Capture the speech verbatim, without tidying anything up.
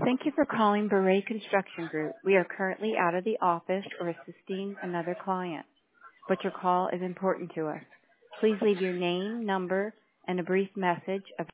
Thank you for calling Beret Construction Group. We are currently out of the office or assisting another client, but your call is important to us. Please leave your name, number, and a brief message of